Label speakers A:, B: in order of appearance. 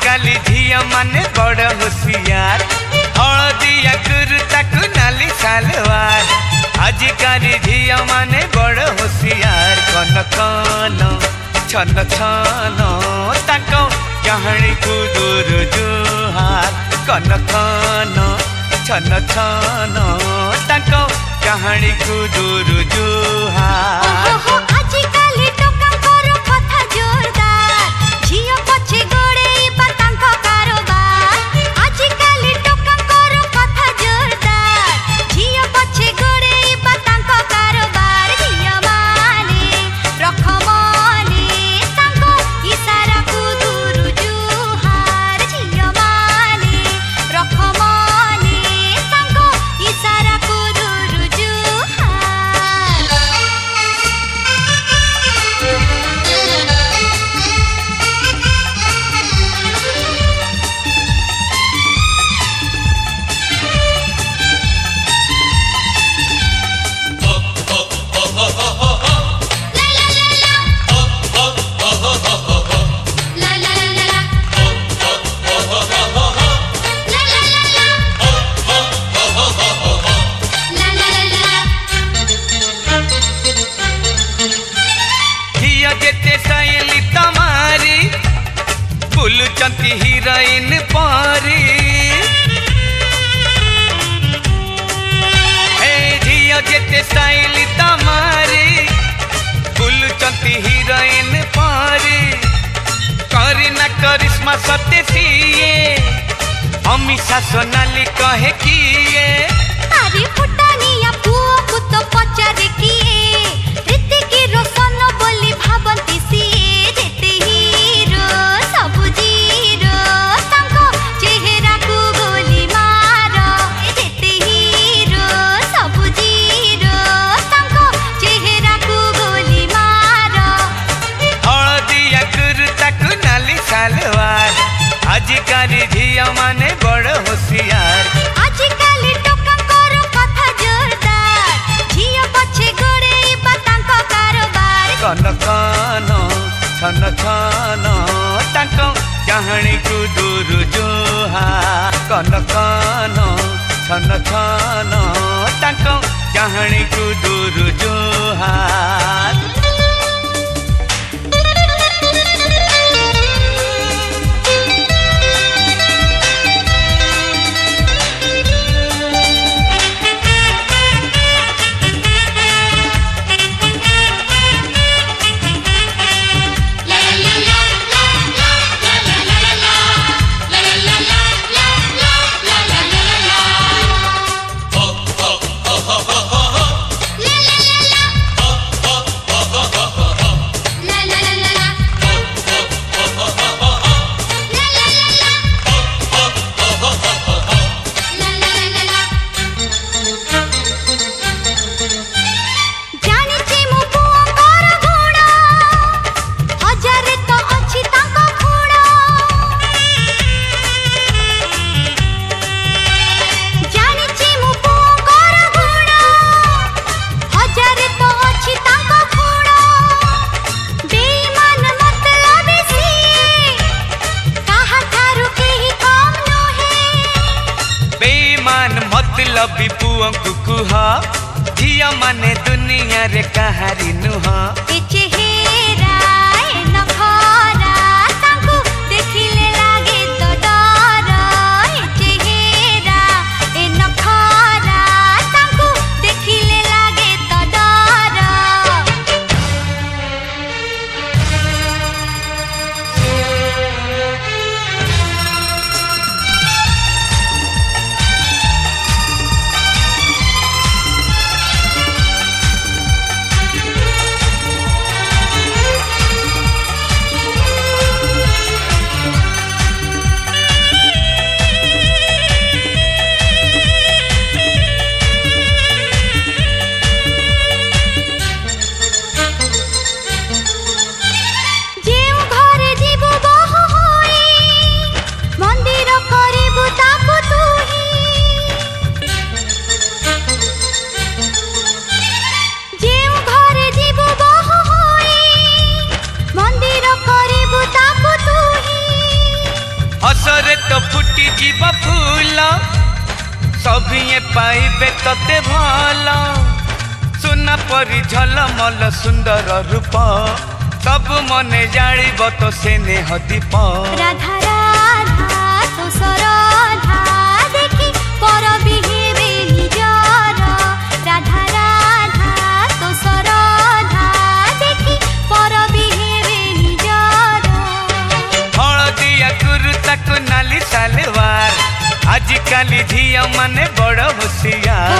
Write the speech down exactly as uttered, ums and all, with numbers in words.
A: आजिकाली झिया माने बड़ होशियार हलदिया कुर्ता को नाली सालवार आजिकाली झिया माने बड़ होशियार कन कन छन छन ताको कहानी को दूर जुहार कन कन छन छन ताको कहानी को दूर जुहार बुलुचंती हीरोइन पारी ए झिया जेते स्टाइल तमारी बुलुचंती हीरोइन पारी करीना करिश्मा सत्य सिए अमीषा सोनाली कहे किए
B: अरे फुटानिया पुओ पुत पचारे किए ऋतिक रोशन बोली भाबंती सिए जेते हीरो सबु जीरो तांको चेहरा को गोली मारो जेते हीरो सबु जीरो तांको चेहरा को गोली मारो
A: हलदिया कुर्ता को नाली सालवार आजिकाली झिया माने बड़ होशियार
B: आजिकाली टोका करो कथा जोरदार झिया पछे गोड़े बातांको कारोबार
A: कन कन छन छन ताको कहानी को दूर जुहार कन कन छन छन ताको कहानी को दूर जुहार लबी पुओं कुकुहा झिया माने दुनिया रे कहारी नुहा
B: ए चेहरा ए नखरा तांको देखिले लागे तो डर ए चेहरा ए नखरा तांको देखिले लागे तो डर
A: हसरे तो फुटी जीव फूल सभिए पाइबे तते भल सुना परी झलमल सुंदर रूप सब मने जानिब तो से नेह दीप
B: राधा राधा तो सरधा देखी पर बिहेबे निजर राधा राधा तो सरधा देखी पर बिहेबे निजर
A: हलदिया कुर्ता को नाली सलवार आजिकाली झिया माने बड़ होशियार